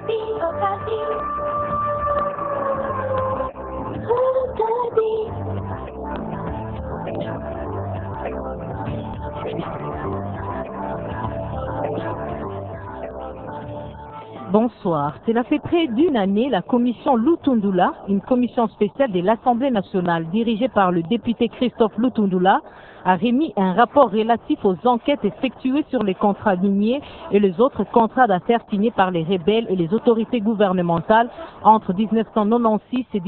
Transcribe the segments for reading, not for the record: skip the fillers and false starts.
Bonsoir. Cela fait près d'une année, la commission Lutundula, une commission spéciale de l'Assemblée nationale dirigée par le député Christophe Lutundula, a remis un rapport relatif aux enquêtes effectuées sur les contrats miniers et les autres contrats d'affaires signés par les rebelles et les autorités gouvernementales entre 1996 et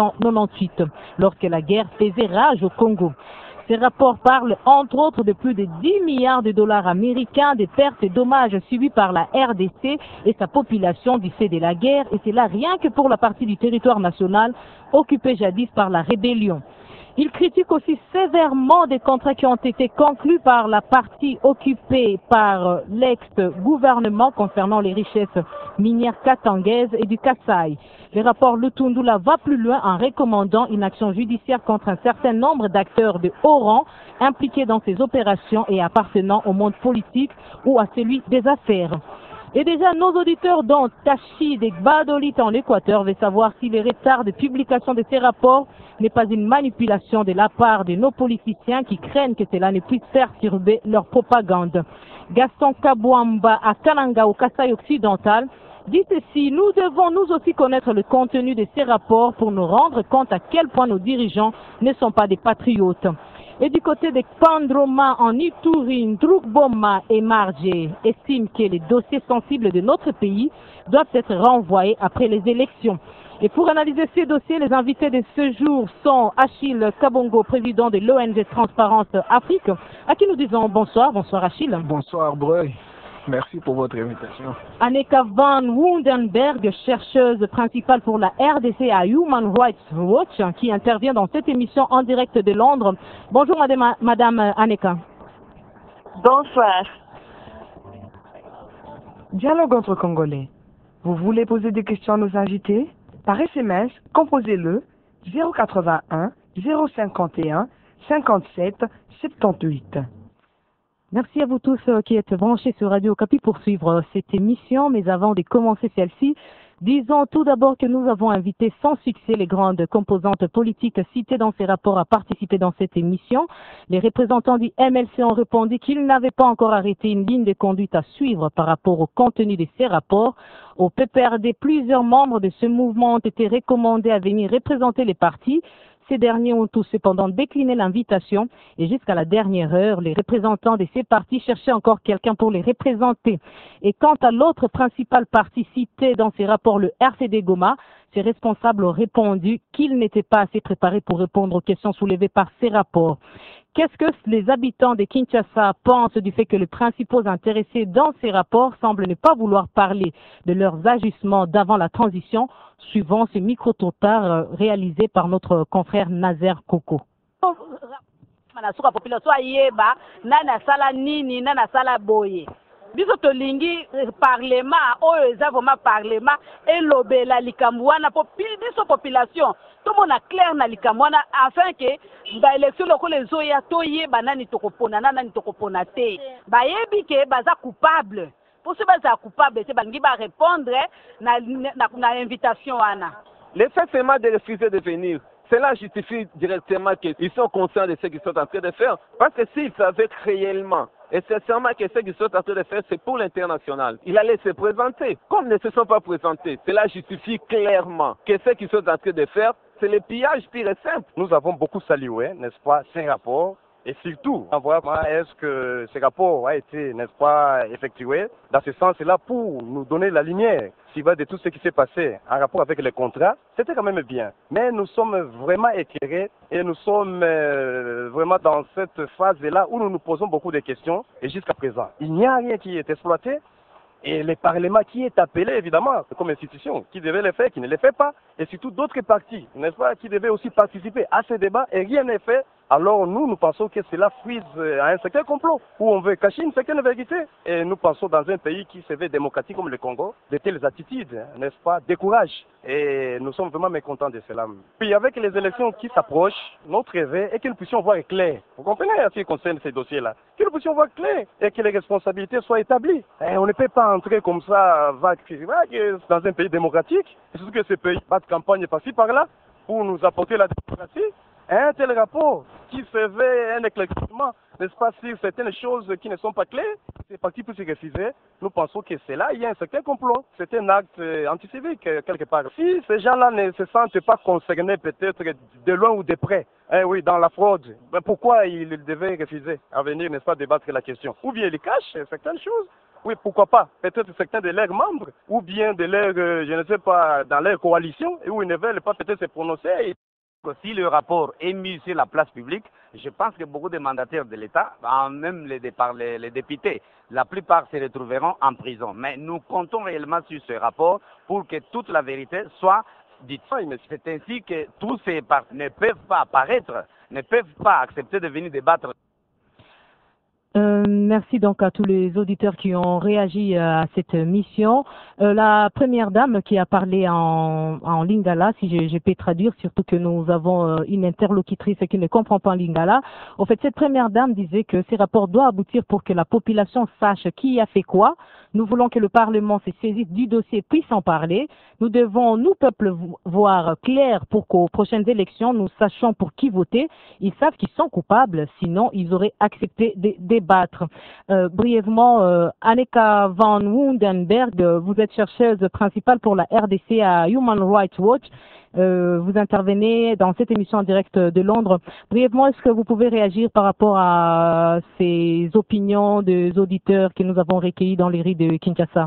1998, lorsque la guerre faisait rage au Congo. Ces rapports parlent entre autres de plus de 10 milliards de dollars américains de pertes et dommages subis par la RDC et sa population du fait de la guerre, et c'est là rien que pour la partie du territoire national occupée jadis par la rébellion. Il critique aussi sévèrement des contrats qui ont été conclus par la partie occupée par l'ex-gouvernement concernant les richesses minières katangaises et du Kasaï. Le rapport Lutundula va plus loin en recommandant une action judiciaire contre un certain nombre d'acteurs de haut rang impliqués dans ces opérations et appartenant au monde politique ou à celui des affaires. Et déjà, nos auditeurs, dont Tachi de Badolit en Équateur, veulent savoir si le retard de publication de ces rapports n'est pas une manipulation de la part de nos politiciens qui craignent que cela ne puisse perturber leur propagande. Gaston Kabouamba à Kananga, au Kasaï occidental, dit ceci: nous devons nous aussi connaître le contenu de ces rapports pour nous rendre compte à quel point nos dirigeants ne sont pas des patriotes. Et du côté de Pandroma en Ituri, Drugboma et Marge estiment que les dossiers sensibles de notre pays doivent être renvoyés après les élections. Et pour analyser ces dossiers, les invités de ce jour sont Achille Kabongo, président de l'ONG Transparence Afrique, à qui nous disons bonsoir. Bonsoir Achille. Bonsoir Breuil. Merci pour votre invitation. Anneka van Woudenberg, chercheuse principale pour la RDC à Human Rights Watch, qui intervient dans cette émission en direct de Londres. Bonjour Madame Anneka. Bonsoir. Dialogue entre Congolais. Vous voulez poser des questions à nos invités? Par SMS, composez-le 081 051 57 78. Merci à vous tous qui êtes branchés sur Radio Okapi pour suivre cette émission. Mais avant de commencer celle-ci, disons tout d'abord que nous avons invité sans succès les grandes composantes politiques citées dans ces rapports à participer dans cette émission. Les représentants du MLC ont répondu qu'ils n'avaient pas encore arrêté une ligne de conduite à suivre par rapport au contenu de ces rapports. Au PPRD, plusieurs membres de ce mouvement ont été recommandés à venir représenter les partis. Ces derniers ont tous cependant décliné l'invitation et jusqu'à la dernière heure, les représentants de ces partis cherchaient encore quelqu'un pour les représenter. Et quant à l'autre principal parti cité dans ces rapports, le RCD Goma, ses responsables ont répondu qu'ils n'étaient pas assez préparés pour répondre aux questions soulevées par ces rapports. Qu'est-ce que les habitants de Kinshasa pensent du fait que les principaux intéressés dans ces rapports semblent ne pas vouloir parler de leurs ajustements d'avant la transition, suivant ce micro-trottoir réalisé par notre confrère Nazer Koko? Biso tolingi parlement oyo eza vraiment parlement elobela likambo wana po biso population tout monde a clair na likambo wana afin que ba élection lokola ezoya toyeba nani tokopona nani tokopona te bayebi ke baza coupable pour ce baza coupable te bangi ba répondre na invitation wana. Le fait seulement de refuser de venir, cela justifie directement qu'ils sont conscients de ce qu'ils sont en train de faire, parce que s'ils savaient réellement et sincèrement que ce qu'ils sont en train de faire, c'est pour l'international, il allait se présenter. Comme ils ne se sont pas présentés, cela justifie clairement que ce qu'ils sont en train de faire, c'est le pillage pur et simple. Nous avons beaucoup salué, n'est-ce pas, ces rapports. Et surtout, voir comment est-ce que ce rapport a été, n'est-ce pas, effectué dans ce sens-là pour nous donner la lumière de tout ce qui s'est passé en rapport avec les contrats. C'était quand même bien. Mais nous sommes vraiment éclairés et nous sommes vraiment dans cette phase-là où nous nous posons beaucoup de questions. Et jusqu'à présent, il n'y a rien qui est exploité. Et le Parlement qui est appelé, évidemment, comme institution, qui devait le faire, qui ne le fait pas, et surtout d'autres partis, n'est-ce pas, qui devaient aussi participer à ce débat, et rien n'est fait alors nous pensons que cela frise à un certain complot, où on veut cacher une certaine vérité. Et nous pensons dans un pays qui se veut démocratique comme le Congo, de telles attitudes, n'est-ce pas, découragent. Et nous sommes vraiment mécontents de cela. Puis avec les élections qui s'approchent, notre rêve est que nous puissions voir clair. Vous comprenez en ce qui concerne ces dossiers-là? Que nous puissions voir clair et que les responsabilités soient établies. Et on ne peut pas entrer comme ça, vague dans un pays démocratique. Et surtout que ce pays bat de campagne par-ci par-là pour nous apporter la démocratie. Un tel rapport qui se veut un éclaircissement, n'est-ce pas, sur certaines choses qui ne sont pas claires, c'est parti pour se refuser. Nous pensons que c'est là, il y a un certain complot, c'est un acte anticivique quelque part. Si ces gens-là ne se sentent pas concernés peut-être de loin ou de près, oui, dans la fraude, ben pourquoi ils devaient refuser à venir, n'est-ce pas, débattre la question? Ou bien ils cachent certaines choses. Oui, pourquoi pas? Peut-être certains de leurs membres, ou bien de leur, je ne sais pas, dans leur coalition, où ils ne veulent pas peut-être se prononcer. Si le rapport est mis sur la place publique, je pense que beaucoup de mandataires de l'État, même les députés, la plupart se retrouveront en prison. Mais nous comptons réellement sur ce rapport pour que toute la vérité soit dite. C'est ainsi que tous ces partis ne peuvent pas apparaître, ne peuvent pas accepter de venir débattre. Merci donc à tous les auditeurs qui ont réagi à cette mission. La première dame qui a parlé en lingala, si je peux traduire, surtout que nous avons une interlocutrice qui ne comprend pas en lingala. En fait, cette première dame disait que ces rapports doivent aboutir pour que la population sache qui a fait quoi. Nous voulons que le Parlement se saisisse du dossier, puisse en parler. Nous devons, nous, peuple, voir clair pour qu'aux prochaines élections, nous sachions pour qui voter. Ils savent qu'ils sont coupables, sinon ils auraient accepté de débattre. Brièvement, Anneka van Woudenberg, vous êtes chercheuse principale pour la RDC à Human Rights Watch. Vous intervenez dans cette émission en direct de Londres. Brièvement, est-ce que vous pouvez réagir par rapport à ces opinions des auditeurs que nous avons recueillis dans les rues de Kinshasa?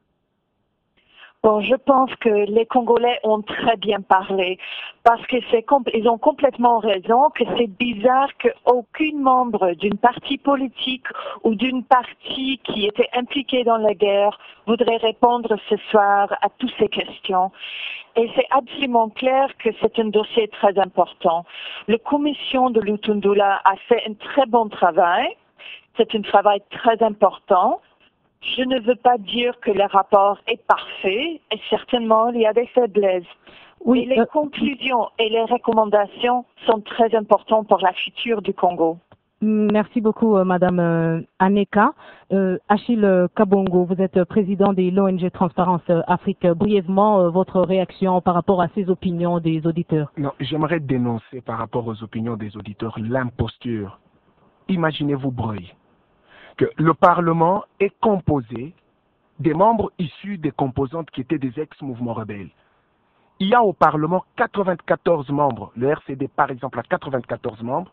Bon, je pense que les Congolais ont très bien parlé parce que ils ont complètement raison que c'est bizarre qu'aucun membre d'une parti politique ou d'une partie qui était impliquée dans la guerre voudrait répondre ce soir à toutes ces questions. Et c'est absolument clair que c'est un dossier très important. La commission de Lutundula a fait un très bon travail. C'est un travail très important. Je ne veux pas dire que le rapport est parfait, et certainement il y a des faiblesses. Oui, mais les conclusions et les recommandations sont très importantes pour la future du Congo. Merci beaucoup, Madame Anneka. Achille Kabongo, vous êtes président de l'ONG Transparence Afrique. Brièvement, votre réaction par rapport à ces opinions des auditeurs? Non, j'aimerais dénoncer par rapport aux opinions des auditeurs l'imposture. Imaginez-vous, Breuil, que le Parlement est composé des membres issus des composantes qui étaient des ex-mouvements rebelles. Il y a au Parlement 94 membres. Le RCD, par exemple, a 94 membres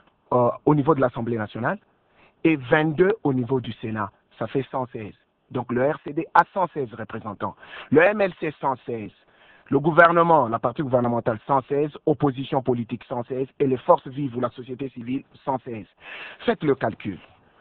au niveau de l'Assemblée nationale et 22 au niveau du Sénat. Ça fait 116. Donc le RCD a 116 représentants. Le MLC 116. Le gouvernement, la partie gouvernementale 116, opposition politique 116 et les forces vives ou la société civile 116. Faites le calcul.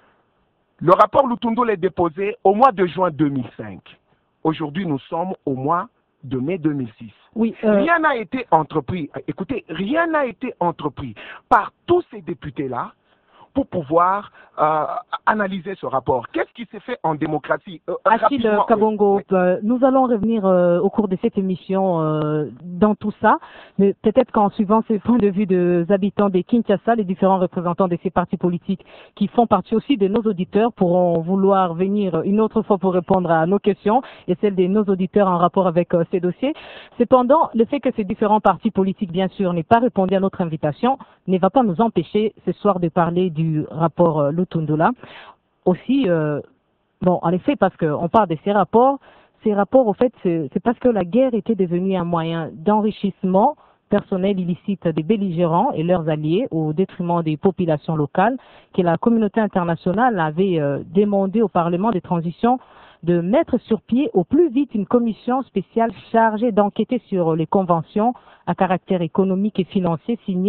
Le rapport Lutundula est déposé au mois de juin 2005. Aujourd'hui, nous sommes au mois de mai 2006. Oui, rien n'a été entrepris. Écoutez, rien n'a été entrepris par tous ces députés-là pour pouvoir analyser ce rapport. Qu'est-ce qui s'est fait en démocratie? Achille Kabongo, nous allons revenir au cours de cette émission dans tout ça, mais peut-être qu'en suivant ces points de vue des habitants de Kinshasa, les différents représentants de ces partis politiques qui font partie aussi de nos auditeurs pourront vouloir venir une autre fois pour répondre à nos questions et celles de nos auditeurs en rapport avec ces dossiers. Cependant, le fait que ces différents partis politiques, bien sûr, n'aient pas répondu à notre invitation ne va pas nous empêcher ce soir de parler du rapport Lutundula. Aussi, bon, en effet, parce qu'on parle de ces rapports, au fait, c'est parce que la guerre était devenue un moyen d'enrichissement personnel illicite des belligérants et leurs alliés au détriment des populations locales que la communauté internationale avait demandé au Parlement de transition de mettre sur pied au plus vite une commission spéciale chargée d'enquêter sur les conventions à caractère économique et financier signées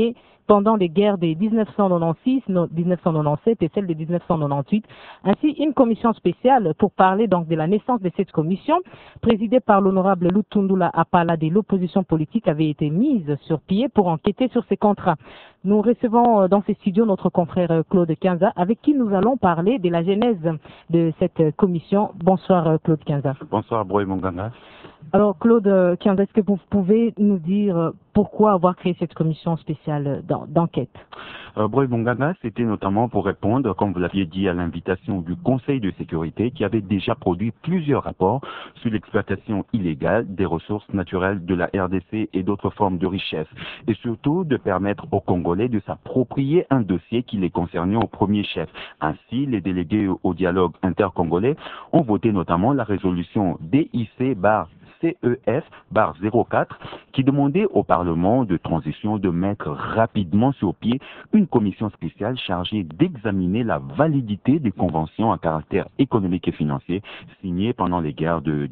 pendant les guerres de 1996, 1997 et celle de 1998. Ainsi, une commission spéciale pour parler donc de la naissance de cette commission, présidée par l'honorable Lutundula Apala de l'opposition politique, avait été mise sur pied pour enquêter sur ces contrats. Nous recevons dans ces studios notre confrère Claude Kinza, avec qui nous allons parler de la genèse de cette commission. Bonsoir Claude Kinza. Bonsoir Broy Monganga. Alors Claude Kinza, est-ce que vous pouvez nous dire pourquoi avoir créé cette commission spéciale d'enquête? Broy Monganga, c'était notamment pour répondre, comme vous l'aviez dit, à l'invitation du Conseil de sécurité qui avait déjà produit plusieurs rapports sur l'exploitation illégale des ressources naturelles de la RDC et d'autres formes de richesse, et surtout de permettre aux Congolais de s'approprier un dossier qui les concernait au premier chef. Ainsi, les délégués au dialogue intercongolais ont voté notamment la résolution DIC-CEF-04 qui demandait au Parlement de transition de mettre rapidement sur pied une commission spéciale chargée d'examiner la validité des conventions à caractère économique et financier signées pendant les guerres de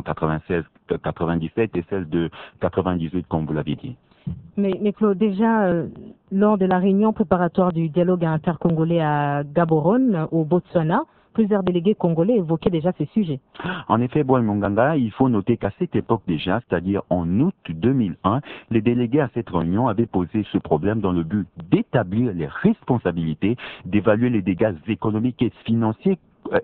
1996-97 et celle de 98, comme vous l'aviez dit. Mais Claude, déjà, lors de la réunion préparatoire du dialogue intercongolais à Gaborone, au Botswana, plusieurs délégués congolais évoquaient déjà ces sujets. En effet, Boy Monganga, il faut noter qu'à cette époque déjà, c'est-à-dire en août 2001, les délégués à cette réunion avaient posé ce problème dans le but d'établir les responsabilités, d'évaluer les dégâts économiques et financiers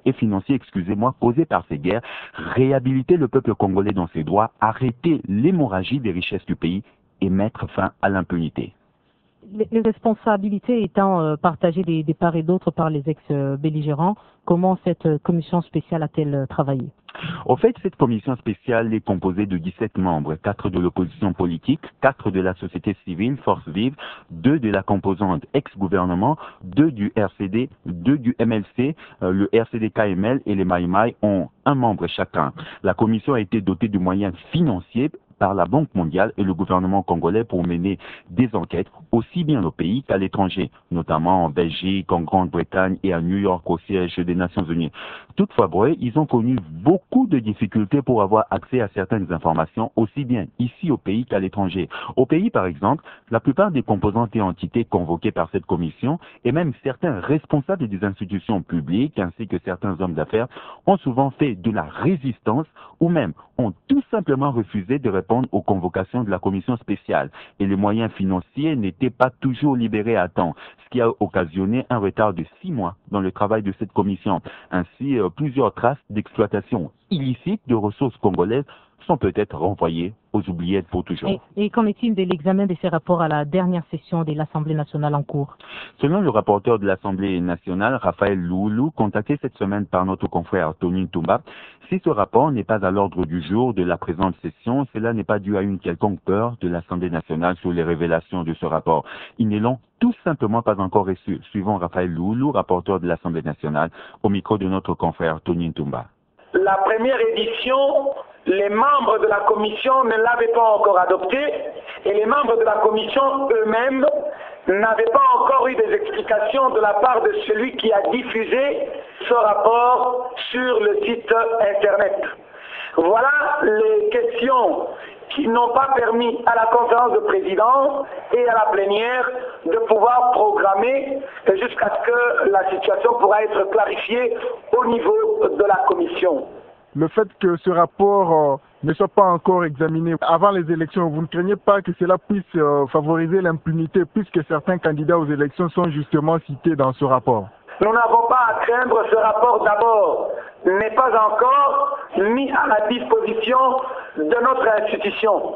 causés par ces guerres, réhabiliter le peuple congolais dans ses droits, arrêter l'hémorragie des richesses du pays et mettre fin à l'impunité. Les responsabilités étant partagées des part et d'autre par les ex-belligérants, comment cette commission spéciale a-t-elle travaillé? Au fait, cette commission spéciale est composée de 17 membres, 4 de l'opposition politique, 4 de la société civile, Force Vive, 2 de la composante ex-gouvernement, 2 du RCD, 2 du MLC, le RCD-KML et les Maïmaï ont un membre chacun. La commission a été dotée de moyens financiers par la Banque mondiale et le gouvernement congolais pour mener des enquêtes aussi bien au pays qu'à l'étranger, notamment en Belgique, en Grande-Bretagne et à New York au siège des Nations Unies. Toutefois, ils ont connu beaucoup de difficultés pour avoir accès à certaines informations aussi bien ici au pays qu'à l'étranger. Au pays, par exemple, la plupart des composantes et entités convoquées par cette commission et même certains responsables des institutions publiques ainsi que certains hommes d'affaires ont souvent fait de la résistance ou même ont tout simplement refusé de répondre aux convocations de la commission spéciale et les moyens financiers n'étaient pas toujours libérés à temps, ce qui a occasionné un retard de 6 mois dans le travail de cette commission. Ainsi, plusieurs traces d'exploitation illicite de ressources congolaises sont peut-être renvoyées aux oubliettes pour toujours. Et qu'en est-il de l'examen de ces rapports à la dernière session de l'Assemblée nationale en cours? Selon le rapporteur de l'Assemblée nationale, Raphaël Loulou, contacté cette semaine par notre confrère Tony Ntumba, si ce rapport n'est pas à l'ordre du jour de la présente session, cela n'est pas dû à une quelconque peur de l'Assemblée nationale sur les révélations de ce rapport. Ils ne l'ont tout simplement pas encore reçu, suivant Raphaël Loulou, rapporteur de l'Assemblée nationale, au micro de notre confrère Tony Ntumba. La première édition, les membres de la commission ne l'avaient pas encore adoptée et les membres de la commission eux-mêmes n'avaient pas encore eu des explications de la part de celui qui a diffusé ce rapport sur le site internet. Voilà les questions qui n'ont pas permis à la conférence de présidence et à la plénière de pouvoir programmer jusqu'à ce que la situation pourra être clarifiée au niveau de la commission. Le fait que ce rapport ne soit pas encore examiné avant les élections, vous ne craignez pas que cela puisse favoriser l'impunité puisque certains candidats aux élections sont justement cités dans ce rapport? Nous n'avons pas à craindre. Ce rapport d'abord n'est pas encore mis à la disposition de notre institution.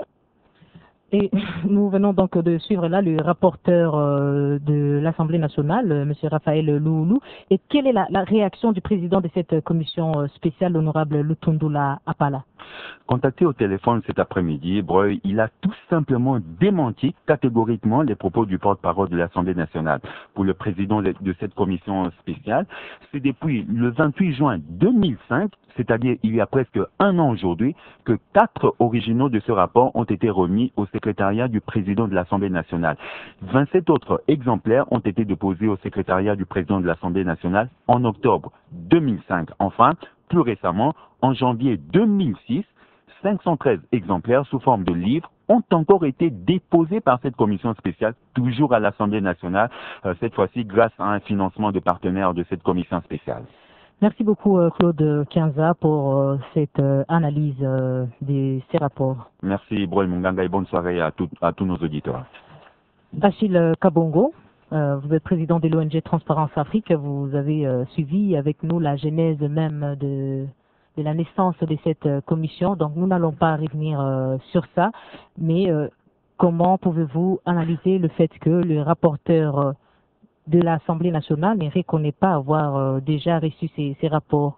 Et nous venons donc de suivre là le rapporteur de l'Assemblée nationale, M. Raphaël Loulou. Et quelle est la réaction du président de cette commission spéciale, l'honorable Lutundula Apala? Contacté au téléphone cet après-midi, Breuil, il a tout simplement démenti catégoriquement les propos du porte-parole de l'Assemblée nationale. Pour le président de cette commission spéciale, c'est depuis le 28 juin 2005, c'est-à-dire il y a presque un an aujourd'hui, que 4 originaux de ce rapport ont été remis au secrétariat du président de l'Assemblée nationale. 27 autres exemplaires ont été déposés au secrétariat du président de l'Assemblée nationale en octobre 2005. Enfin, plus récemment, en janvier 2006, 513 exemplaires sous forme de livres ont encore été déposés par cette commission spéciale, toujours à l'Assemblée nationale, cette fois-ci grâce à un financement de partenaires de cette commission spéciale. Merci beaucoup Claude Kianza pour cette analyse de ces rapports. Merci Broel Munganga et bonne soirée à tous nos auditeurs. Achille Kabongo, vous êtes président de l'ONG Transparence Afrique. Vous avez suivi avec nous la genèse même de la naissance de cette commission. Donc nous n'allons pas revenir sur ça, mais comment pouvez-vous analyser le fait que le rapporteur de l'Assemblée nationale ne reconnaît pas avoir déjà reçu ces rapports?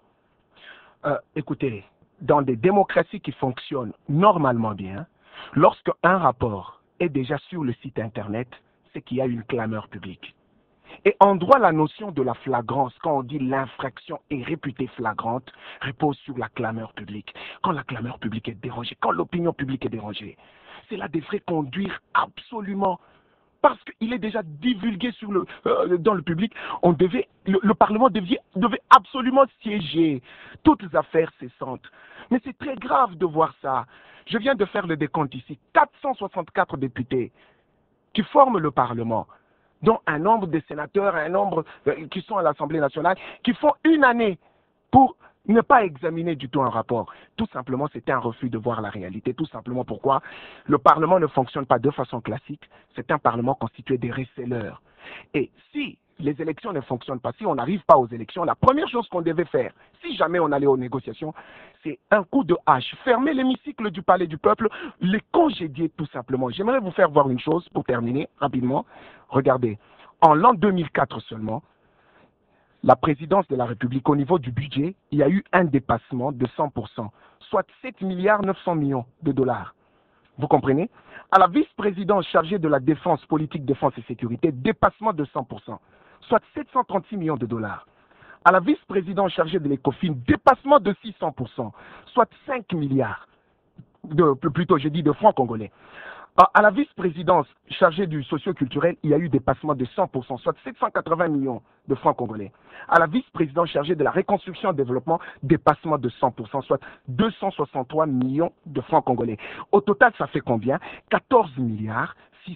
Écoutez, dans des démocraties qui fonctionnent normalement bien, lorsque un rapport est déjà sur le site internet, c'est qu'il y a une clameur publique. Et en droit, la notion de la flagrance, quand on dit l'infraction est réputée flagrante, repose sur la clameur publique. Quand la clameur publique est dérangée, quand l'opinion publique est dérangée, cela devrait conduire absolument, parce qu'il est déjà divulgué dans le public, le Parlement devait absolument siéger, toutes affaires cessantes. Mais c'est très grave de voir ça. Je viens de faire le décompte ici. 464 députés qui forment le Parlement, dont un nombre de sénateurs, un nombre qui sont à l'Assemblée nationale, qui font une année pour ne pas examiner du tout un rapport. Tout simplement, c'était un refus de voir la réalité. Tout simplement pourquoi le Parlement ne fonctionne pas de façon classique. C'est un Parlement constitué des receleurs. Et si les élections ne fonctionnent pas, si on n'arrive pas aux élections, la première chose qu'on devait faire, si jamais on allait aux négociations, c'est un coup de hache, fermer l'hémicycle du Palais du Peuple, les congédier tout simplement. J'aimerais vous faire voir une chose pour terminer rapidement. Regardez, en l'an 2004 seulement, la présidence de la République, au niveau du budget, il y a eu un dépassement de 100%, soit 7 milliards 900 millions de dollars. Vous comprenez? À la vice-présidence chargée de la défense, politique, défense et sécurité, dépassement de 100%, soit 736 millions de dollars. À la vice-présidence chargée de l'ECOFIN, dépassement de 600%, soit 5 milliards, plutôt je dis de francs congolais. À la vice-présidence chargée du socio-culturel, il y a eu dépassement de 100%, soit 780 millions de francs congolais. À la vice-présidence chargée de la reconstruction et développement, dépassement de 100%, soit 263 millions de francs congolais. Au total, ça fait combien? 14 milliards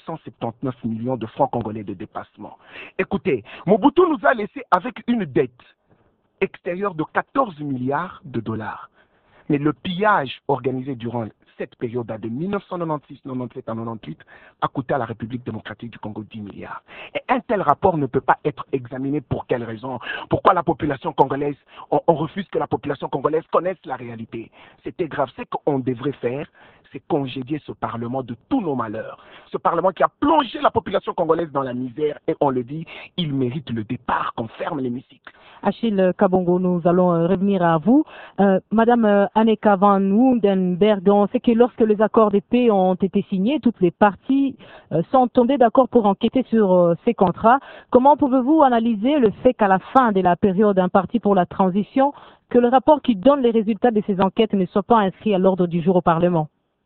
679 millions de francs congolais de dépassement. Écoutez, Mobutu nous a laissé avec une dette extérieure de 14 milliards de dollars. Mais le pillage organisé durant cette période de 1996, 97 à 98 a coûté à la République démocratique du Congo 10 milliards. Et un tel rapport ne peut pas être examiné pour quelle raison? Pourquoi la population congolaise, on refuse que la population congolaise connaisse la réalité? C'était grave. Ce qu'on devrait faire, c'est congédier ce Parlement de tous nos malheurs. Ce Parlement qui a plongé la population congolaise dans la misère, et on le dit, il mérite le départ, qu'on ferme l'hémicycle. Achille Kabongo, nous allons revenir à vous. Madame Anneka van Woudenberg, on sait que lorsque les accords de paix ont été signés, toutes les parties sont tombées d'accord pour enquêter sur ces contrats. Comment pouvez-vous analyser le fait qu'à la fin de la période impartie pour la transition, que le rapport qui donne les résultats de ces enquêtes ne soit pas inscrit à l'ordre du jour au Parlement?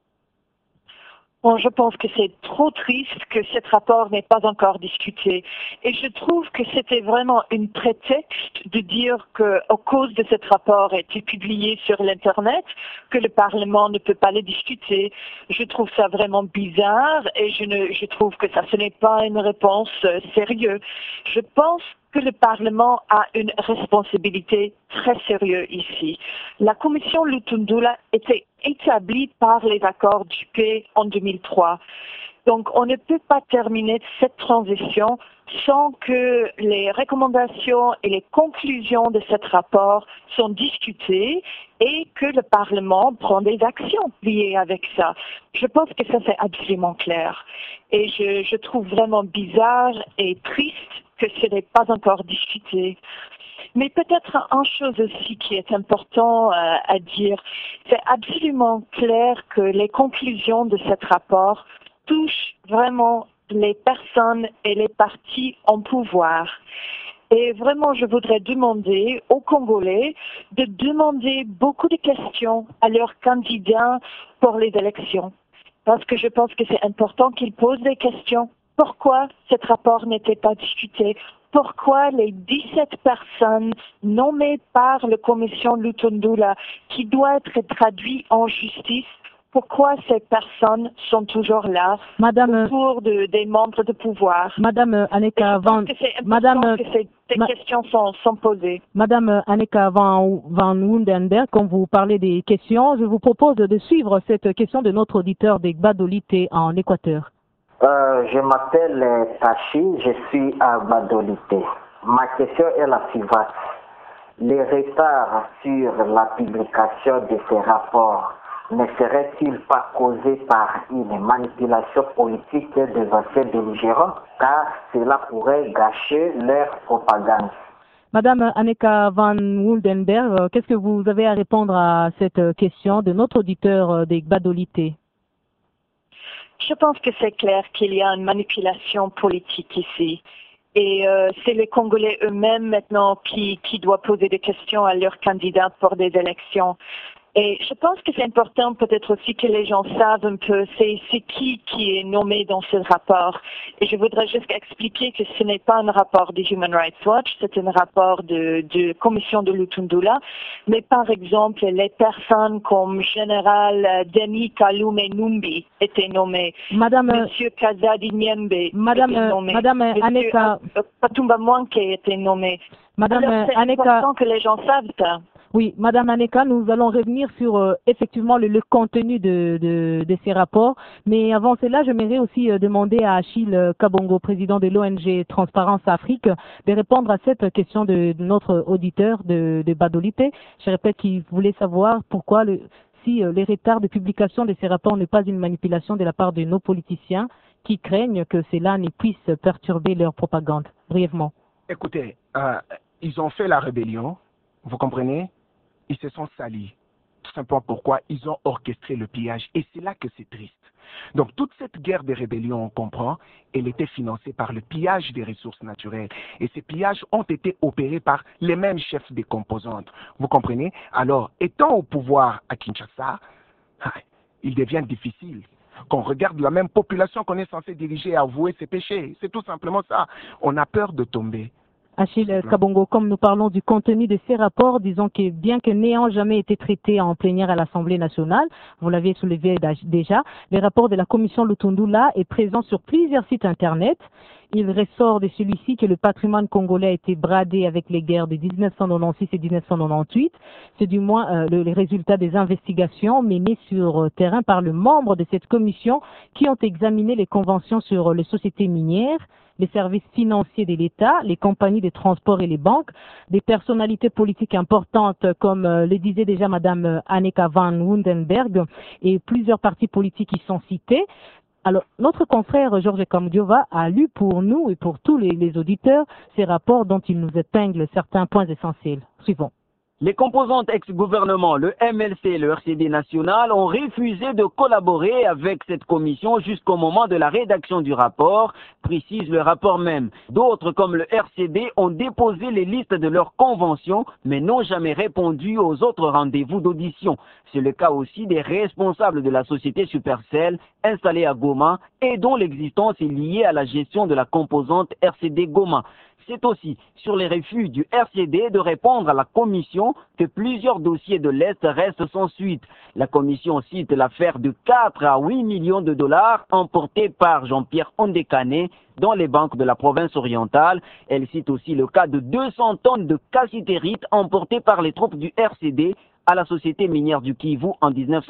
Bon, je pense que c'est trop triste que ce rapport n'est pas encore discuté. Et je trouve que c'était vraiment un prétexte de dire qu'à cause de ce rapport a été publié sur l'Internet, que le Parlement ne peut pas le discuter. Je trouve ça vraiment bizarre et je trouve que ça, ce n'est pas une réponse sérieuse. Je pense que le Parlement a une responsabilité très sérieuse ici. La commission Lutundula était établie par les accords du paix en 2003. Donc, on ne peut pas terminer cette transition sans que les recommandations et les conclusions de ce rapport sont discutées et que le Parlement prend des actions liées avec ça. Je pense que ça, c'est absolument clair. Et je trouve vraiment bizarre et triste que ce n'est pas encore discuté. Mais peut-être une chose aussi qui est important à dire, c'est absolument clair que les conclusions de ce rapport touchent vraiment les personnes et les partis en pouvoir. Et vraiment, je voudrais demander aux Congolais de demander beaucoup de questions à leurs candidats pour les élections. Parce que je pense que c'est important qu'ils posent des questions. Pourquoi ce rapport n'était pas discuté? Pourquoi les 17 personnes nommées par la commission Lutundula, qui doit être traduite en justice, pourquoi ces personnes sont toujours là autour des membres de pouvoir. Madame Anneka Van... que ces questions sont posées. Madame Anneka Van Woudenberg, quand vous parlez des questions, je vous propose de suivre cette question de notre auditeur des Gbadolité en Équateur. Je m'appelle Tachi, je suis à Gbadolité. Ma question est la suivante. Les retards sur la publication de ces rapports ne seraient-ils pas causés par une manipulation politique des anciens belligérants, car cela pourrait gâcher leur propagande? Madame Anneka Van Woudenberg, qu'est-ce que vous avez à répondre à cette question de notre auditeur des Gbadolité? Je pense que c'est clair qu'il y a une manipulation politique ici. Et c'est les Congolais eux-mêmes maintenant qui doivent poser des questions à leurs candidats pour des élections. Et je pense que c'est important peut-être aussi que les gens savent un peu c'est qui est nommé dans ce rapport. Et je voudrais juste expliquer que ce n'est pas un rapport du Human Rights Watch, c'est un rapport de commission de Lutundula. Mais par exemple, les personnes comme Général Denis Kalume Numbi étaient nommés. Monsieur Kazadi Niembe Madame Anneka Patumba Mwanke était nommé. Madame c'est important que les gens savent ça. Oui, Madame Anneka, nous allons revenir sur effectivement le contenu de ces rapports. Mais avant cela, j'aimerais aussi demander à Achille Kabongo, président de l'ONG Transparence Afrique, de répondre à cette question de notre auditeur de Gbadolité. Je répète qu'il voulait savoir pourquoi si les retards de publication de ces rapports n'est pas une manipulation de la part de nos politiciens qui craignent que cela ne puisse perturber leur propagande. Brièvement. Écoutez, ils ont fait la rébellion, vous comprenez? Ils se sont salis. Tout simplement pourquoi ils ont orchestré le pillage. Et c'est là que c'est triste. Donc toute cette guerre de rébellion, on comprend, elle était financée par le pillage des ressources naturelles. Et ces pillages ont été opérés par les mêmes chefs des composantes. Vous comprenez? Alors, étant au pouvoir à Kinshasa, il devient difficile qu'on regarde la même population qu'on est censé diriger et avouer ses péchés. C'est tout simplement ça. On a peur de tomber. Achille Kabongo, comme nous parlons du contenu de ces rapports, disons que bien que n'ayant jamais été traité en plénière à l'Assemblée nationale, vous l'aviez soulevé déjà, le rapport de la commission Lutundula est présent sur plusieurs sites internet. Il ressort de celui-ci que le patrimoine congolais a été bradé avec les guerres de 1996 et 1998. C'est du moins le résultat des investigations menées sur terrain par le membre de cette commission qui ont examiné les conventions sur les sociétés minières, les services financiers de l'État, les compagnies de transport et les banques, des personnalités politiques importantes comme le disait déjà Madame Anneka Van Woudenberg et plusieurs partis politiques qui sont cités. Alors, notre confrère Georges Kamdiova a lu pour nous et pour tous les auditeurs ces rapports dont il nous épingle certains points essentiels. Suivons. Les composantes ex-gouvernement, le MLC et le RCD national, ont refusé de collaborer avec cette commission jusqu'au moment de la rédaction du rapport, précise le rapport même. D'autres, comme le RCD, ont déposé les listes de leurs conventions, mais n'ont jamais répondu aux autres rendez-vous d'audition. C'est le cas aussi des responsables de la société Supercell, installée à Goma, et dont l'existence est liée à la gestion de la composante RCD Goma. C'est aussi sur les refus du RCD de répondre à la commission que plusieurs dossiers de l'Est restent sans suite. La commission cite l'affaire de 4 à 8 millions de dollars emportés par Jean-Pierre Ondekane dans les banques de la province orientale. Elle cite aussi le cas de 200 tonnes de cassitérite emportées par les troupes du RCD à la société minière du Kivu en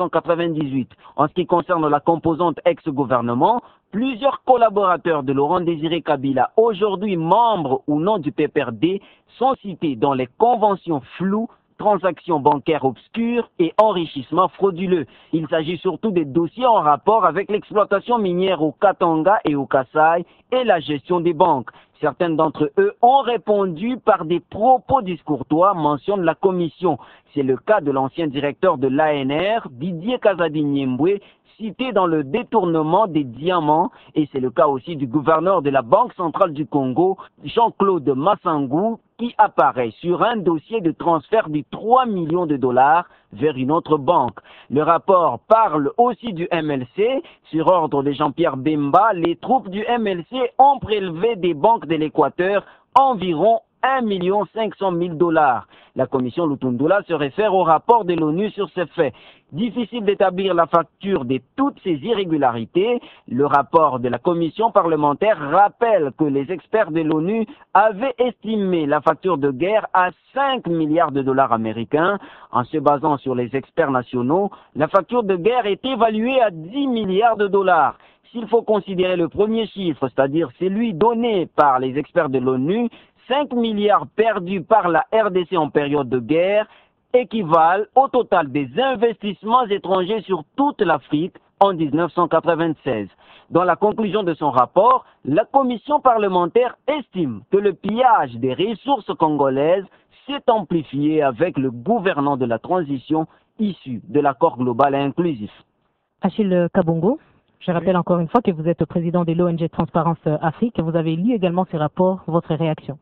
1998. En ce qui concerne la composante ex-gouvernement, plusieurs collaborateurs de Laurent Désiré Kabila, aujourd'hui membres ou non du PPRD, sont cités dans les conventions floues, transactions bancaires obscures et enrichissement frauduleux. Il s'agit surtout des dossiers en rapport avec l'exploitation minière au Katanga et au Kasaï et la gestion des banques. Certains d'entre eux ont répondu par des propos discourtois, mentionne la commission. C'est le cas de l'ancien directeur de l'ANR, Didier Kazadi Niembwe, cité dans le détournement des diamants, et c'est le cas aussi du gouverneur de la Banque centrale du Congo, Jean-Claude Massangou, qui apparaît sur un dossier de transfert de 3 millions de dollars vers une autre banque. Le rapport parle aussi du MLC. Sur ordre de Jean-Pierre Bemba, les troupes du MLC ont prélevé des banques de l'Équateur environ $1 500 000. La commission Lutundula se réfère au rapport de l'ONU sur ces faits. Difficile d'établir la facture de toutes ces irrégularités. Le rapport de la commission parlementaire rappelle que les experts de l'ONU avaient estimé la facture de guerre à 5 milliards de dollars américains. En se basant sur les experts nationaux, la facture de guerre est évaluée à 10 milliards de dollars. S'il faut considérer le premier chiffre, c'est-à-dire celui donné par les experts de l'ONU, 5 milliards perdus par la RDC en période de guerre équivalent au total des investissements étrangers sur toute l'Afrique en 1996. Dans la conclusion de son rapport, la commission parlementaire estime que le pillage des ressources congolaises s'est amplifié avec le gouvernant de la transition issu de l'accord global et inclusif. Achille Kabongo, je rappelle encore une fois que vous êtes président de l'ONG Transparence Afrique. Vous avez lu également ces rapports. Votre réaction?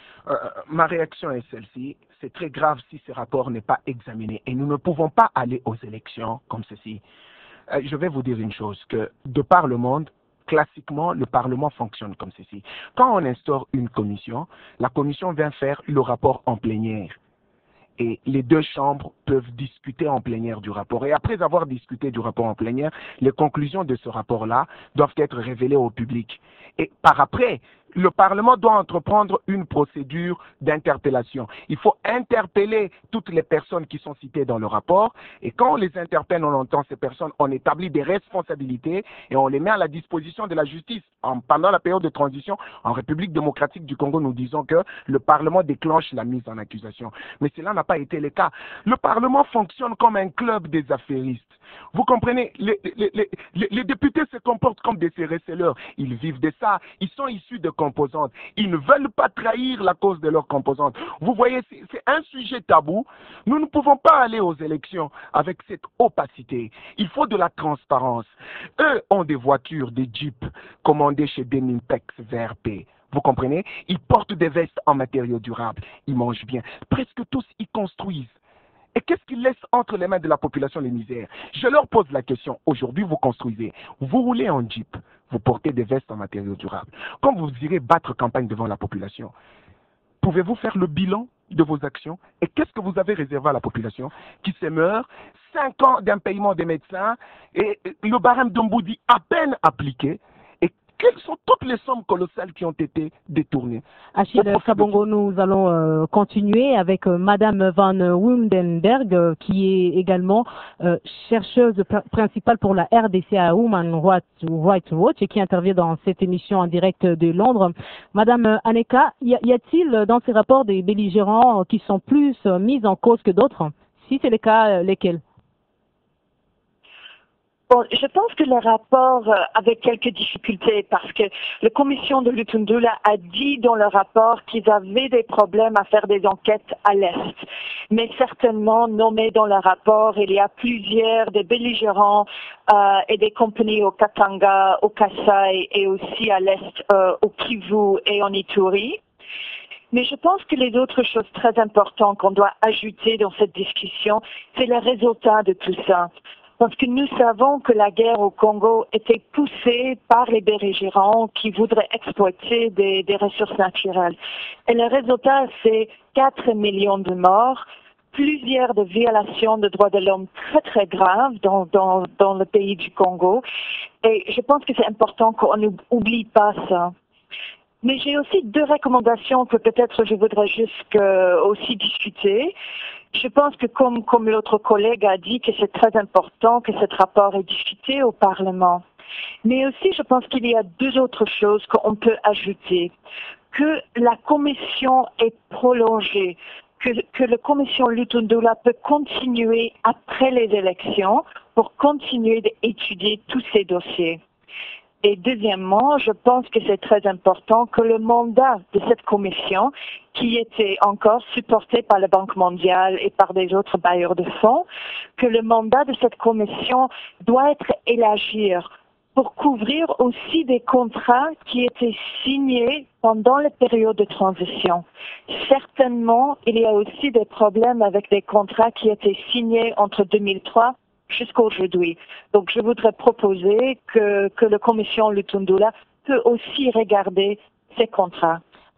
Ma réaction est celle-ci. C'est très grave si ce rapport n'est pas examiné. Et nous ne pouvons pas aller aux élections comme ceci. Je vais vous dire une chose, que de par le monde, classiquement, le Parlement fonctionne comme ceci. Quand on instaure une commission, la commission vient faire le rapport en plénière. Et les deux chambres peuvent discuter en plénière du rapport. Et après avoir discuté du rapport en plénière, les conclusions de ce rapport-là doivent être révélées au public. Et par après, le Parlement doit entreprendre une procédure d'interpellation. Il faut interpeller toutes les personnes qui sont citées dans le rapport. Et quand on les interpelle, on entend ces personnes, on établit des responsabilités et on les met à la disposition de la justice. Pendant la période de transition, en République démocratique du Congo, nous disons que le Parlement déclenche la mise en accusation. Mais cela n'a pas été le cas. Le Parlement fonctionne comme un club des affairistes. Vous comprenez, les députés se comportent comme des CRSLeurs. Ils vivent de ça. Ils sont issus de composantes. Ils ne veulent pas trahir la cause de leurs composantes. Vous voyez, c'est un sujet tabou. Nous ne pouvons pas aller aux élections avec cette opacité. Il faut de la transparence. Eux ont des voitures, des jeeps commandées chez Denimpex VRP. Vous comprenez? Ils portent des vestes en matériaux durables. Ils mangent bien. Presque tous y construisent. Et qu'est-ce qu'ils laissent entre les mains de la population, les misères? Je leur pose la question. Aujourd'hui, vous construisez. Vous roulez en jeep. Vous portez des vestes en matériaux durables. Quand vous irez battre campagne devant la population, pouvez-vous faire le bilan de vos actions? Et qu'est-ce que vous avez réservé à la population qui se meurt? 5 ans d'impayement des médecins et le barème d'Omboudi à peine appliqué. Quelles sont toutes les sommes colossales qui ont été détournées? Achille Kabongo, nous allons continuer avec Madame Van Wundenberg, qui est également chercheuse principale pour la RDC à Human Rights Watch et qui intervient dans cette émission en direct de Londres. Madame Aneka, y a-t-il dans ces rapports des belligérants qui sont plus mis en cause que d'autres? Si c'est le cas, lesquels? Bon, je pense que le rapport avait quelques difficultés parce que la commission de Lutundula a dit dans le rapport qu'ils avaient des problèmes à faire des enquêtes à l'Est. Mais certainement, nommé dans le rapport, il y a plusieurs des belligérants et des compagnies au Katanga, au Kasaï et aussi à l'Est, au Kivu et en Ituri. Mais je pense que les autres choses très importantes qu'on doit ajouter dans cette discussion, c'est le résultat de tout ça. Parce que nous savons que la guerre au Congo était poussée par les belligérants qui voudraient exploiter des ressources naturelles. Et le résultat, c'est 4 millions de morts, plusieurs de violations de droits de l'homme très très graves dans le pays du Congo. Et je pense que c'est important qu'on n'oublie pas ça. Mais j'ai aussi 2 recommandations que peut-être je voudrais juste aussi discuter. Je pense que comme l'autre collègue a dit que c'est très important que ce rapport est discuté au Parlement. Mais aussi, je pense qu'il y a 2 autres choses qu'on peut ajouter. Que la commission est prolongée, que la commission Lutundula peut continuer après les élections pour continuer d'étudier tous ces dossiers. Et deuxièmement, je pense que c'est très important que le mandat de cette commission, qui était encore supporté par la Banque mondiale et par des autres bailleurs de fonds, que le mandat de cette commission doit être élargi pour couvrir aussi des contrats qui étaient signés pendant la période de transition. Certainement, il y a aussi des problèmes avec des contrats qui étaient signés entre 2003 jusqu'à aujourd'hui. Donc, je voudrais proposer que la commission Lutundula peut aussi regarder ces contrats.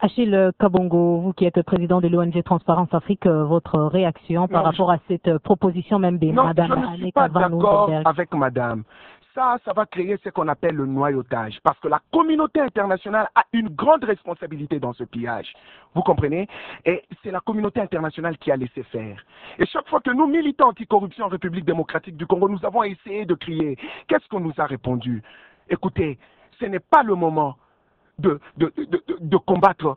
Achille Kabongo, vous qui êtes président de l'ONG Transparence Afrique, votre réaction par rapport à cette proposition même de Madame Aneka Van Woudenberg? Non, je ne suis pas d'accord avec Madame. Ça va créer ce qu'on appelle le noyautage, parce que la communauté internationale a une grande responsabilité dans ce pillage. Vous comprenez? Et c'est la communauté internationale qui a laissé faire. Et chaque fois que nous, militants anticorruption en République démocratique du Congo, nous avons essayé de crier, qu'est-ce qu'on nous a répondu? Écoutez, ce n'est pas le moment de combattre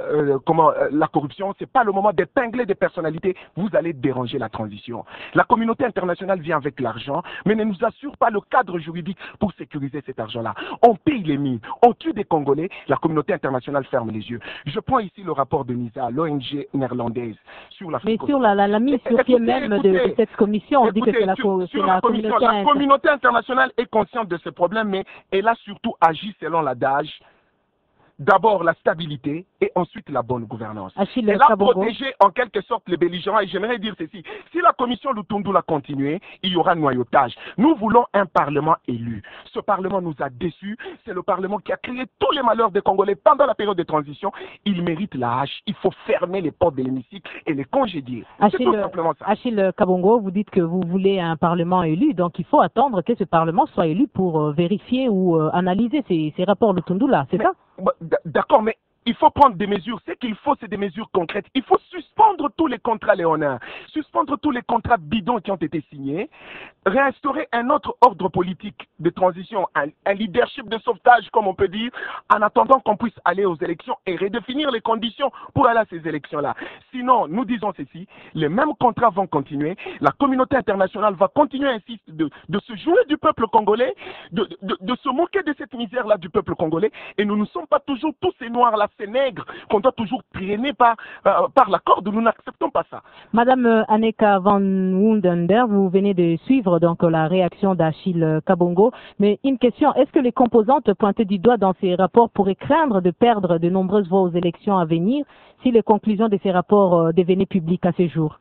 la corruption, c'est pas le moment d'épingler des personnalités, vous allez déranger la transition. La communauté internationale vient avec l'argent, mais ne nous assure pas le cadre juridique pour sécuriser cet argent-là. On paye les mines, on tue des Congolais, la communauté internationale ferme les yeux. Je prends ici le rapport de NISA, l'ONG néerlandaise, sur l'Afrique. Mais sur la mise sur pied même de cette commission, on dit que c'est la communauté internationale est consciente de ce problème, mais elle a surtout agi selon l'adage. D'abord la stabilité et ensuite la bonne gouvernance. Elle a protégé en quelque sorte les belligérants. Et j'aimerais dire ceci, si la commission Lutundula continuait, il y aura noyautage. Nous voulons un parlement élu. Ce parlement nous a déçus. C'est le parlement qui a créé tous les malheurs des Congolais pendant la période de transition. Il mérite la hache. Il faut fermer les portes de l'hémicycle et les congédier. C'est tout simplement ça. Achille Kabongo, vous dites que vous voulez un parlement élu, donc il faut attendre que ce parlement soit élu pour vérifier ou analyser ces rapports Lutundula, c'est ça? D'accord, mais il faut prendre des mesures. Ce qu'il faut, c'est des mesures concrètes. Il faut suspendre tous les contrats léonins, suspendre tous les contrats bidons qui ont été signés, réinstaurer un autre ordre politique de transition, un leadership de sauvetage, comme on peut dire, en attendant qu'on puisse aller aux élections et redéfinir les conditions pour aller à ces élections-là. Sinon, nous disons ceci, les mêmes contrats vont continuer, la communauté internationale va continuer ainsi de se jouer du peuple congolais, de se moquer de cette misère-là du peuple congolais, et nous ne sommes pas toujours tous ces noirs-là, ces nègres qu'on doit toujours traîner par la corde. Nous n'acceptons pas ça. Madame Aneka Van Woudenberg, vous venez de suivre donc la réaction d'Achille Kabongo. Mais une question, est-ce que les composantes pointées du doigt dans ces rapports pourraient craindre de perdre de nombreuses voix aux élections à venir si les conclusions de ces rapports devenaient publiques à ce jour?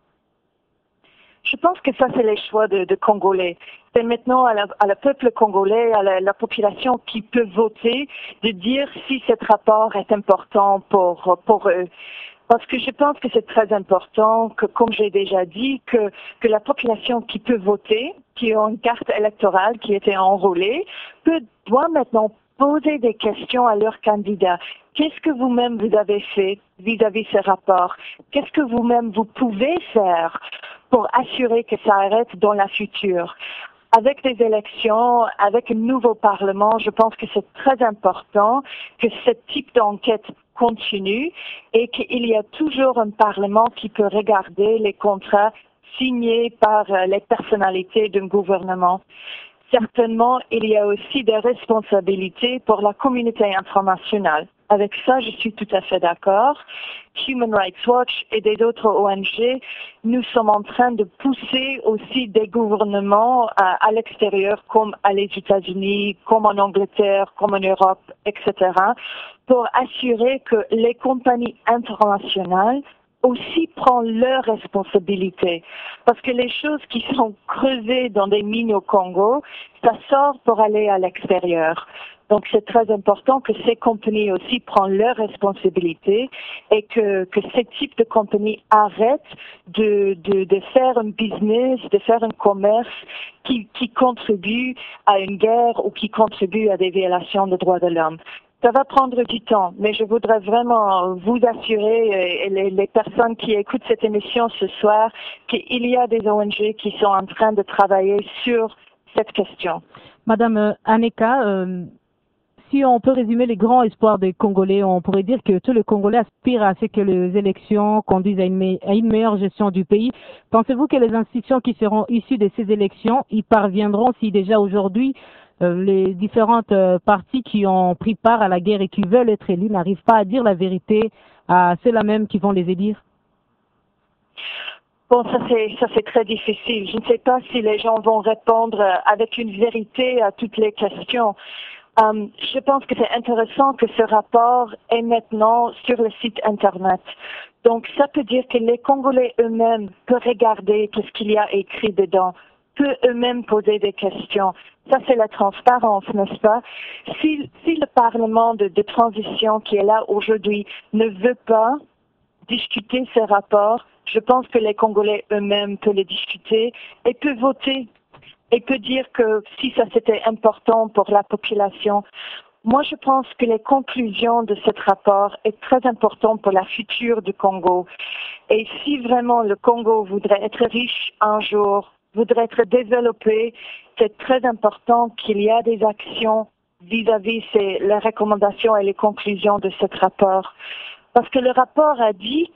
Je pense que ça, c'est les choix de Congolais. C'est maintenant à la peuple congolais, à la population qui peut voter, de dire si cet rapport est important pour eux. Parce que je pense que c'est très important que, comme j'ai déjà dit, que la population qui peut voter, qui a une carte électorale, qui était enrôlée, doit maintenant poser des questions à leurs candidats. Qu'est-ce que vous-même vous avez fait vis-à-vis ce rapport? Qu'est-ce que vous-même vous pouvez faire pour assurer que ça arrête dans la future? Avec des élections, avec un nouveau Parlement, je pense que c'est très important que ce type d'enquête continue et qu'il y a toujours un Parlement qui peut regarder les contrats signés par les personnalités d'un gouvernement. Certainement, il y a aussi des responsabilités pour la communauté internationale. Avec ça, je suis tout à fait d'accord. Human Rights Watch et des autres ONG, nous sommes en train de pousser aussi des gouvernements à l'extérieur, comme à les États-Unis, comme en Angleterre, comme en Europe, etc., pour assurer que les compagnies internationales aussi prennent leurs responsabilités. Parce que les choses qui sont creusées dans des mines au Congo, ça sort pour aller à l'extérieur. Donc c'est très important que ces compagnies aussi prennent leurs responsabilités et que ce type de compagnie arrête de faire un business, de faire un commerce qui contribue à une guerre ou qui contribue à des violations des droits de l'homme. Ça va prendre du temps, mais je voudrais vraiment vous assurer, et les personnes qui écoutent cette émission ce soir, qu'il y a des ONG qui sont en train de travailler sur cette question. Madame Aneka, si on peut résumer les grands espoirs des Congolais, on pourrait dire que tous les Congolais aspirent à ce que les élections conduisent à une meilleure gestion du pays. Pensez-vous que les institutions qui seront issues de ces élections y parviendront si déjà aujourd'hui les différentes parties qui ont pris part à la guerre et qui veulent être élus n'arrivent pas à dire la vérité à ceux-là même qui vont les élire? Bon, ça c'est très difficile. Je ne sais pas si les gens vont répondre avec une vérité à toutes les questions. Je pense que c'est intéressant que ce rapport est maintenant sur le site Internet. Donc, ça peut dire que les Congolais eux-mêmes peuvent regarder tout ce qu'il y a écrit dedans, peuvent eux-mêmes poser des questions. Ça, c'est la transparence, n'est-ce pas? Si le Parlement de transition qui est là aujourd'hui ne veut pas discuter ces rapports, je pense que les Congolais eux-mêmes peuvent les discuter et peuvent voter et peuvent dire que si ça c'était important pour la population. Moi, je pense que les conclusions de ce rapport est très important pour la future du Congo. Et si vraiment le Congo voudrait être riche un jour, voudrait être développé, c'est très important qu'il y ait des actions vis-à-vis les recommandations et les conclusions de ce rapport. Parce que le rapport a dit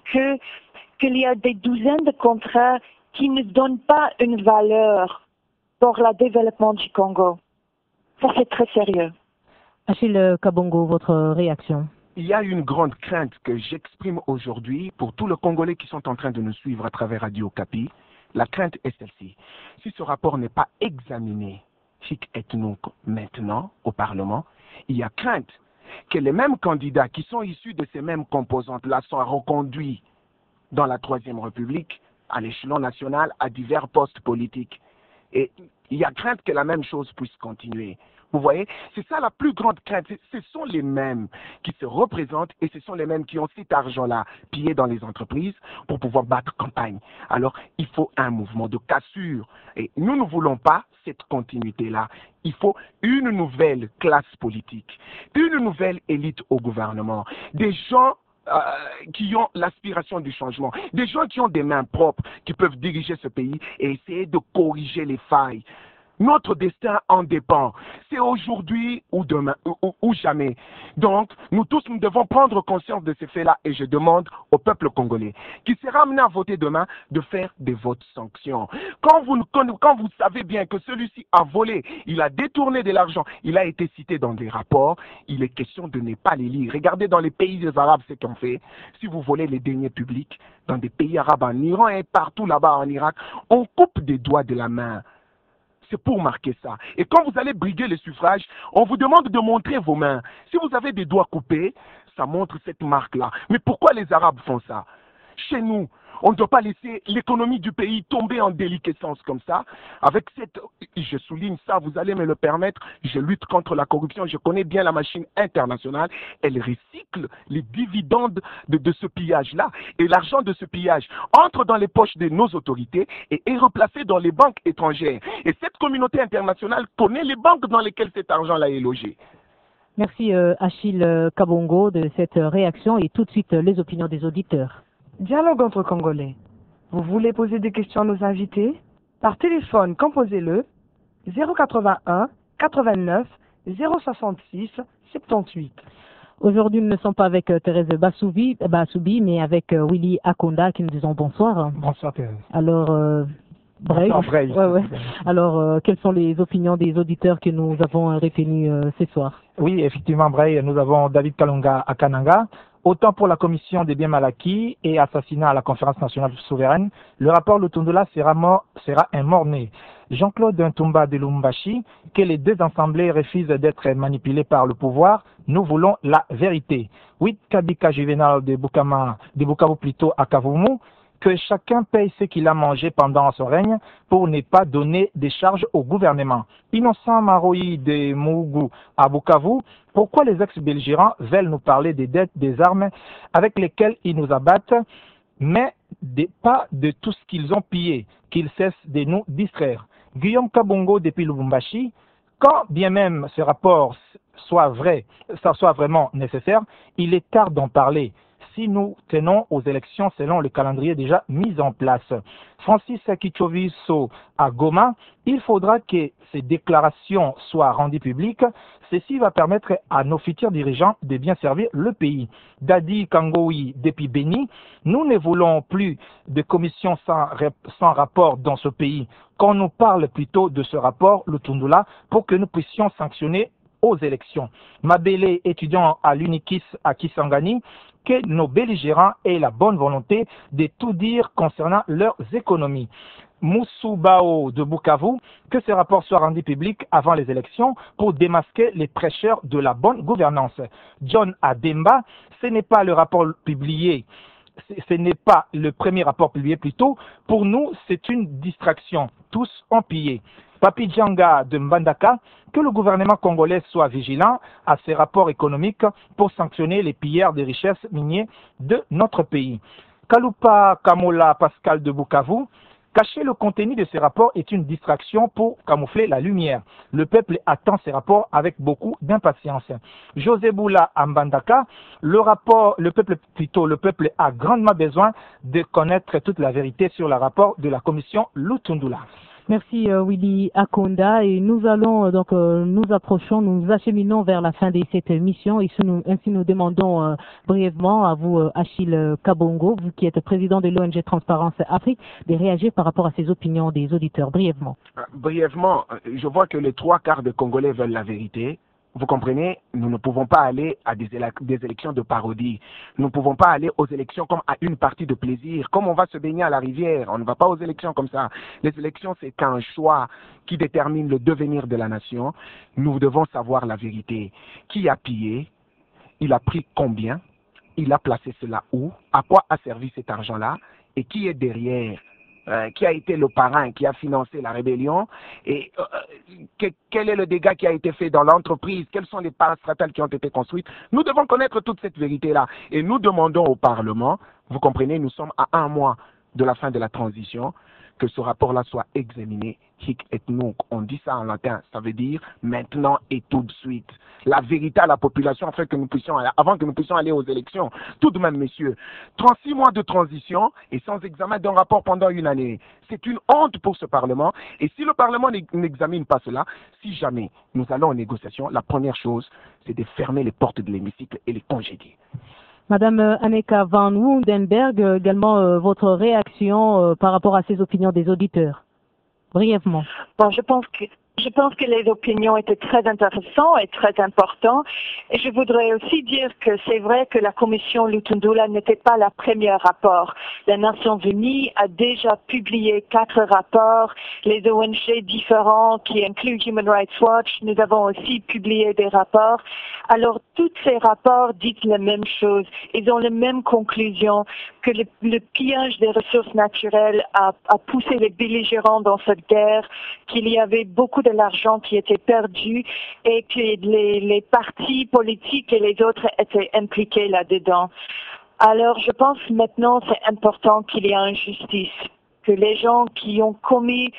qu'il y a des douzaines de contrats qui ne donnent pas une valeur pour le développement du Congo. Ça, c'est très sérieux. Achille Kabongo, votre réaction? Il y a une grande crainte que j'exprime aujourd'hui pour tous les Congolais qui sont en train de nous suivre à travers Radio Okapi. La crainte est celle-ci. Si ce rapport n'est pas examiné chic et donc maintenant au Parlement, il y a crainte que les mêmes candidats qui sont issus de ces mêmes composantes-là soient reconduits dans la Troisième République, à l'échelon national, à divers postes politiques. Et il y a crainte que la même chose puisse continuer. Vous voyez, c'est ça la plus grande crainte. Ce sont les mêmes qui se représentent et ce sont les mêmes qui ont cet argent-là pillé dans les entreprises pour pouvoir battre campagne. Alors, il faut un mouvement de cassure. Et nous ne voulons pas cette continuité-là. Il faut une nouvelle classe politique, une nouvelle élite au gouvernement, des gens qui ont l'aspiration du changement, des gens qui ont des mains propres, qui peuvent diriger ce pays et essayer de corriger les failles. Notre destin en dépend. C'est aujourd'hui ou demain ou jamais. Donc, nous tous, nous devons prendre conscience de ces faits-là et je demande au peuple congolais qui sera amené à voter demain de faire des votes sanctions. Quand vous savez bien que celui-ci a volé, il a détourné de l'argent, il a été cité dans des rapports, il est question de ne pas les lire. Regardez dans les pays des Arabes ce qu'on fait. Si vous volez les deniers publics dans des pays arabes, en Iran et partout là-bas en Irak, on coupe des doigts de la main. C'est pour marquer ça. Et quand vous allez briguer les suffrages, on vous demande de montrer vos mains. Si vous avez des doigts coupés, ça montre cette marque-là. Mais pourquoi les Arabes font ça? Chez nous, on ne doit pas laisser l'économie du pays tomber en déliquescence comme ça. Avec cette, je souligne ça, vous allez me le permettre, je lutte contre la corruption, je connais bien la machine internationale, elle recycle les dividendes de ce pillage-là. Et l'argent de ce pillage entre dans les poches de nos autorités et est replacé dans les banques étrangères. Et cette communauté internationale connaît les banques dans lesquelles cet argent-là est logé. Merci Achille Kabongo de cette réaction et tout de suite les opinions des auditeurs. Dialogue entre Congolais. Vous voulez poser des questions à nos invités? Par téléphone, composez-le 081 89 066 78. Aujourd'hui, nous ne sommes pas avec Thérèse Bassoubi, mais avec Willy Akonda qui nous disons bonsoir. Bonsoir Thérèse. Alors, Brave. Ouais. Alors, quelles sont les opinions des auditeurs que nous avons retenues ce soir? Oui, effectivement, Brave, nous avons David Kalonga à Kananga. Autant pour la commission des biens mal acquis et assassinat à la conférence nationale souveraine, le rapport Lutundula sera un mort-né. Jean-Claude Ntumba de Lumbashi, que les deux assemblées refusent d'être manipulées par le pouvoir, nous voulons la vérité. 8 Kabika Juvenal de Bukavu plutôt à Kavumu, que chacun paye ce qu'il a mangé pendant son règne pour ne pas donner des charges au gouvernement. Innocent Maroï de Mougou à Bukavu, pourquoi les ex-belgérants veulent nous parler des dettes des armes avec lesquelles ils nous abattent, mais pas de tout ce qu'ils ont pillé, qu'ils cessent de nous distraire. Guillaume Kabongo depuis Lubumbashi, quand bien même ce rapport soit vraiment nécessaire, il est tard d'en parler. Si nous tenons aux élections selon le calendrier déjà mis en place. Francis Kichoviso à Goma, il faudra que ces déclarations soient rendues publiques. Ceci va permettre à nos futurs dirigeants de bien servir le pays. Dadi Kangoui depuis Béni, nous ne voulons plus de commission sans rapport dans ce pays. Qu'on nous parle plutôt de ce rapport, le Tundula, pour que nous puissions sanctionner aux élections. Mabele, étudiant à l'Unikis à Kisangani, que nos belligérants aient la bonne volonté de tout dire concernant leurs économies. Moussou Bao de Bukavu, que ce rapport soit rendu public avant les élections pour démasquer les prêcheurs de la bonne gouvernance. John Ademba, ce n'est pas le rapport publié. Ce n'est pas le premier rapport publié plutôt. Pour nous, c'est une distraction. Tous ont pillé. Papi Djanga de Mbandaka, que le gouvernement congolais soit vigilant à ces rapports économiques pour sanctionner les pilleurs des richesses minières de notre pays. Kalupa Kamola Pascal de Bukavu, cacher le contenu de ces rapports est une distraction pour camoufler la lumière. Le peuple attend ces rapports avec beaucoup d'impatience. José Boula Ambandaka, le peuple a grandement besoin de connaître toute la vérité sur le rapport de la commission Lutundula. Merci Willy Akonda, et nous allons nous acheminons vers la fin de cette émission, et ainsi nous demandons brièvement à vous, Achille Kabongo, vous qui êtes président de l'ONG Transparence Afrique, de réagir par rapport à ces opinions des auditeurs, brièvement. Brièvement, je vois que les 3/4 des Congolais veulent la vérité. Vous comprenez, nous ne pouvons pas aller à des élections de parodie. Nous ne pouvons pas aller aux élections comme à une partie de plaisir. Comme on va se baigner à la rivière, on ne va pas aux élections comme ça. Les élections, c'est un choix qui détermine le devenir de la nation. Nous devons savoir la vérité. Qui a pillé? Il a pris combien? Il a placé cela où? À quoi a servi cet argent-là? Et qui est derrière? Qui a été le parrain qui a financé la rébellion, et quel est le dégât qui a été fait dans l'entreprise, quelles sont les parastatales qui ont été construites. Nous devons connaître toute cette vérité-là, et nous demandons au Parlement, vous comprenez, nous sommes à 1 mois de la fin de la transition, que ce rapport-là soit examiné, hic et nunc. On dit ça en latin, ça veut dire maintenant et tout de suite. La vérité à la population avant que nous puissions aller aux élections. Tout de même, messieurs, 36 mois de transition et sans examen d'un rapport pendant 1 année. C'est une honte pour ce Parlement. Et si le Parlement n'examine pas cela, si jamais nous allons en négociation, la première chose, c'est de fermer les portes de l'hémicycle et les congédier. Madame Anneka van Woudenberg, également votre réaction par rapport à ces opinions des auditeurs, brièvement. Bon, je pense que les opinions étaient très intéressantes et très importantes. Et je voudrais aussi dire que c'est vrai que la commission Lutundula n'était pas la première rapport. Les Nations Unies a déjà publié 4 rapports. Les ONG différents qui incluent Human Rights Watch, nous avons aussi publié des rapports. Alors, tous ces rapports disent la même chose. Ils ont les mêmes conclusions, que le pillage des ressources naturelles a poussé les belligérants dans cette guerre, qu'il y avait beaucoup de l'argent qui était perdu et que les partis politiques et les autres étaient impliqués là-dedans. Alors, je pense maintenant c'est important qu'il y ait une justice, que les gens qui ont commis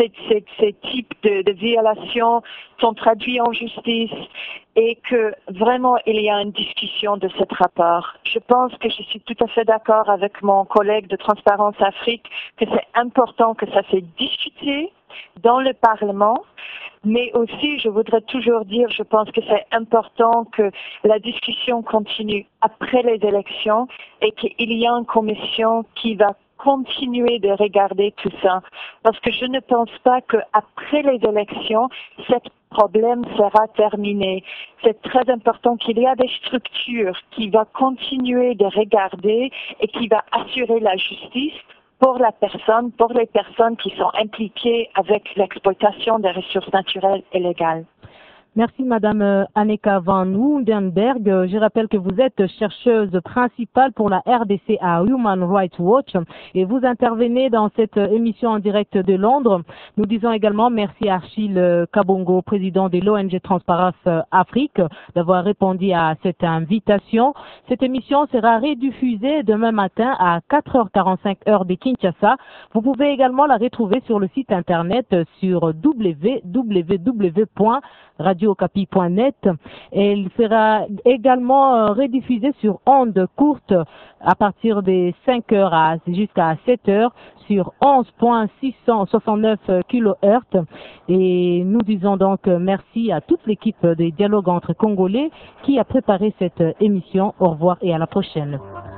ces types de violations sont traduits en justice et que vraiment il y a une discussion de ce rapport. Je pense que je suis tout à fait d'accord avec mon collègue de Transparence Afrique que c'est important que ça soit discuté dans le Parlement, mais aussi je voudrais toujours dire, je pense que c'est important que la discussion continue après les élections et qu'il y a une commission qui va continuer de regarder tout ça, parce que je ne pense pas qu'après les élections, ce problème sera terminé. C'est très important qu'il y ait des structures qui vont continuer de regarder et qui vont assurer la justice pour les personnes qui sont impliquées avec l'exploitation des ressources naturelles illégales. Merci Madame Anneka van Woudenberg. Je rappelle que vous êtes chercheuse principale pour la RDC à Human Rights Watch et vous intervenez dans cette émission en direct de Londres. Nous disons également merci à Achille Kabongo, président de l'ONG Transparence Afrique, d'avoir répondu à cette invitation. Cette émission sera rediffusée demain matin à 4h45 heure de Kinshasa. Vous pouvez également la retrouver sur le site internet sur www.radiocapi.net. Elle sera également rediffusée sur ondes courtes à partir des 5h jusqu'à 7h sur 11.669 kHz. Et nous disons donc merci à toute l'équipe des dialogues entre Congolais qui a préparé cette émission. Au revoir et à la prochaine.